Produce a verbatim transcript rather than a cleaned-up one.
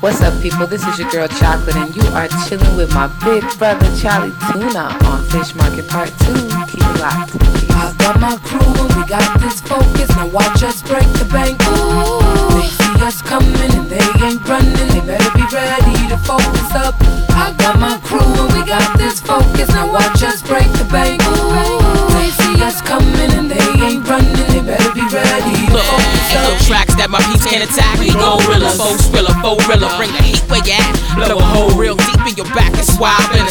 What's up, people? This is your girl Chocolate, and you are chilling with my big brother Charlie Tuna on Fish Market Part two. Keep it locked. I got my crew and we got this focus. Now watch us break the bank. Ooh. They see us coming and they ain't running. They better be ready to focus up. I got my crew and we got this focus. Now watch us break the bank. Ooh. They see us coming and they ain't running. They better be ready to Look, focus ain't up. no tracks that my peeps can't attack. We gon' rilla, faux thriller, faux rilla. Bring the heat where you at. Blow a hole real deep in your back. That's why I've been a